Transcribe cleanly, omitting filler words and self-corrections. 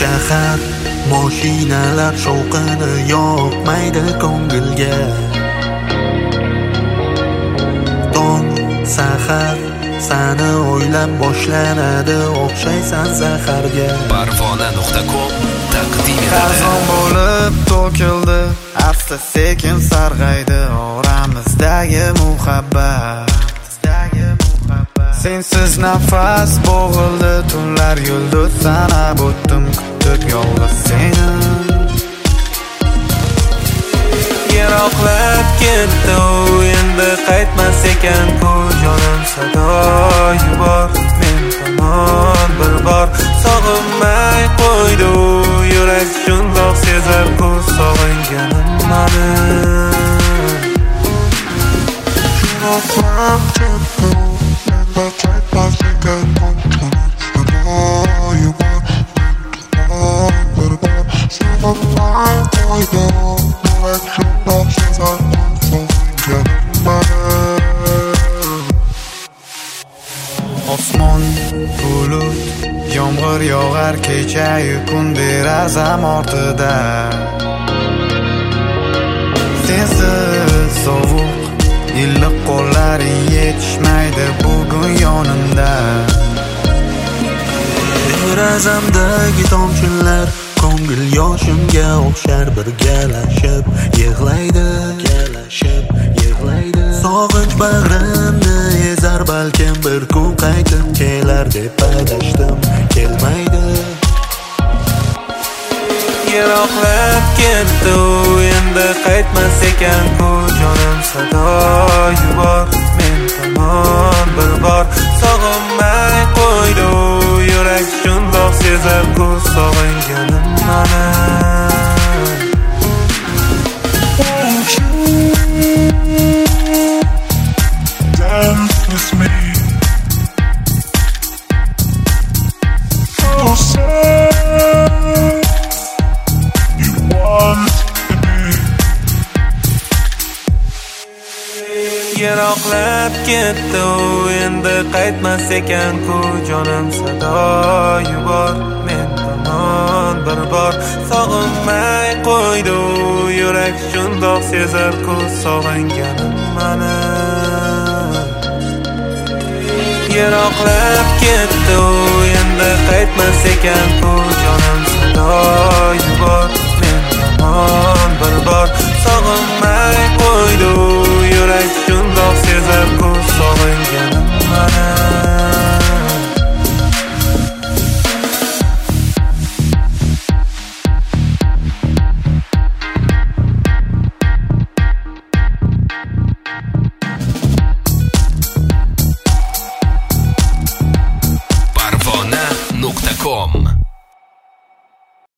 shahar mashinalar shovqini yoqmaydi ko'ngilga. Tong sahar seni o'ylab boshlanadi, o'xshaysan zaharga. Parvona.com taqdim etadi. Qarzon bo'lib to'kildi, asta sekin sarg'aydi oramizdagi muhabbat. Sensiz nafas bo'g'ildi, tunlar yulduz sanab o'tdim, kutib yolg'iz seni. Yiroqlab ketdi u, endi qaytmas ekan ku. Jonim sado yubor, men tomon bir bor. Sog'inmay qo'ydi u, yurak shundoq sezar ku, sog'inganim mani. Yiroqlab ketdi u, endi qaytmas ekan ku. Jonim sado yubor, men tomon bir bor. Sog'inmay qo'ydi u, yurak shundoq sezar ku, sog'inganim mani. Osmon bulut, yomg'ir yog'ar kechayu kun derazam ortida. Sensiz sovuq, iliq qo'llaring yetishmaydi bugun yonimda. Derazamdagi tomchilar ko'ngil yoshimga o'xshar, birgalashib yig'laydi. Sog'inch bag'rimni ezar, balkim bir kun qaytib kelar deb adashdim, kelmaydi. Yiroqlab ketdi u, endi qaytmas ekan ku. Jonim sado yubor, men tomon bir bor. Sog'inmay qo'ydi u, yurak shundoq sezar ku, sog'inganim mani. Dance with me. Oh, say you want me. Yiroqlab ketdi u, endi qaytmas ekan ku. Jonim sado yubor, men tomon bir bor. Sog'inmay qo'ydi u, yurak shundoq sezar ku, sog'inganim mani. Yiroqlab ketdi u, endi qaytmas ekan ku. Jonim sado yubor,